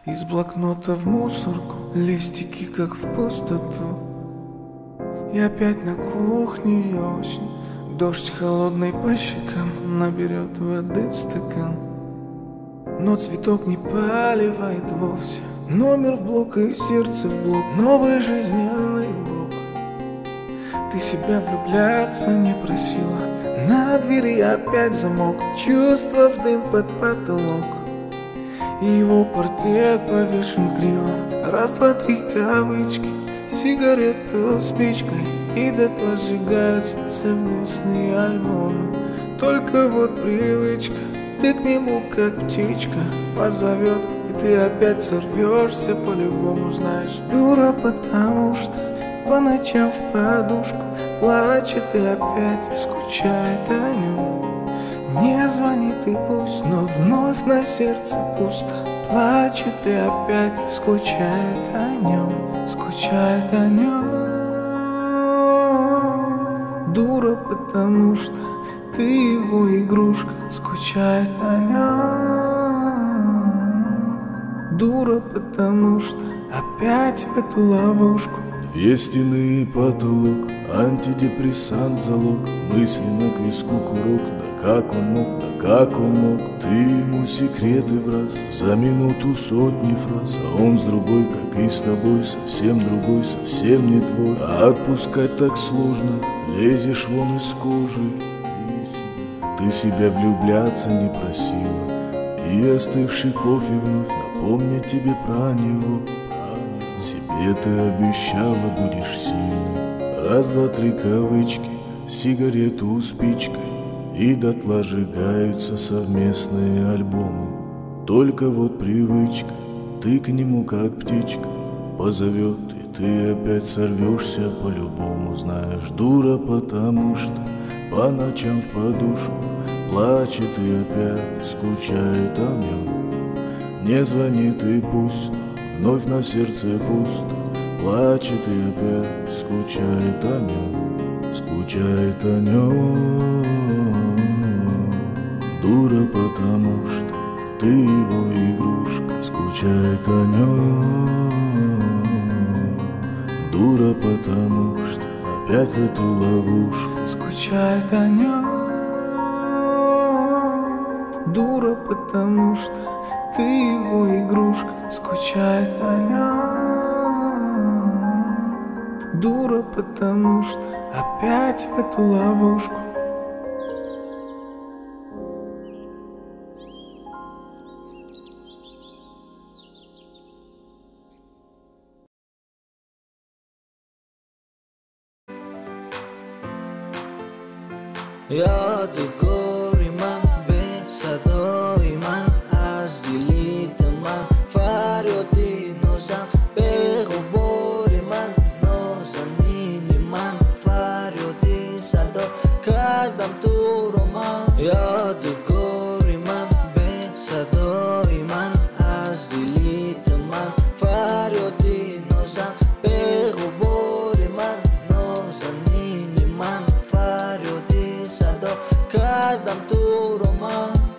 Из блокнота в мусорку, листики как в пустоту. И опять на кухне осень, дождь холодный по щекам наберет воды в стакан. Но цветок не поливает вовсе. Номер в блок и сердце в блок, новый жизненный урок. Ты себя влюбляться не просила, на двери опять замок, чувства в дым под потолок. И его портрет повешен криво, раз, два, три кавычки, сигарету спичкой, и дотла сжигаются совместные альбомы. Только вот привычка, ты к нему как птичка позовет, и ты опять сорвешься по-любому, знаешь. Дура, потому что по ночам в подушку плачет и опять скучает о нем. Не звонит и пусть, но вновь на сердце пусто. Плачет и опять скучает о нем, скучает о нем. Дура, потому что ты его игрушка, скучает о нем. Дура, потому что опять в эту ловушку. Две стены и потолок, антидепрессант залог, мысленно к виску курок. Да как он мог, да как он мог, ты ему секреты в раз, за минуту сотни фраз. А он с другой, как и с тобой, совсем другой, совсем не твой. А отпускать так сложно, лезешь вон из кожи. Ты себя влюбляться не просила, и остывший кофе вновь напомнит тебе про него. Себе ты обещала, будешь сильной. Раз, два, три кавычки, сигарету спичкой, и дотла сжигаются совместные альбомы. Только вот привычка, ты к нему как птичка позовет, и ты опять сорвешься по-любому, знаешь. Дура, потому что по ночам в подушку плачет и опять скучает о нем. Не звонит и пусть, вновь на сердце пусто. Плачет и опять скучает о нем, скучает о нем. Дура, потому что ты его игрушка, скучает о нем. Дура, потому что опять в эту ловушку, скучает о нем. Дура, потому что ты его игрушка, скучает о нем. Дура, потому что опять в эту ловушку. Я такой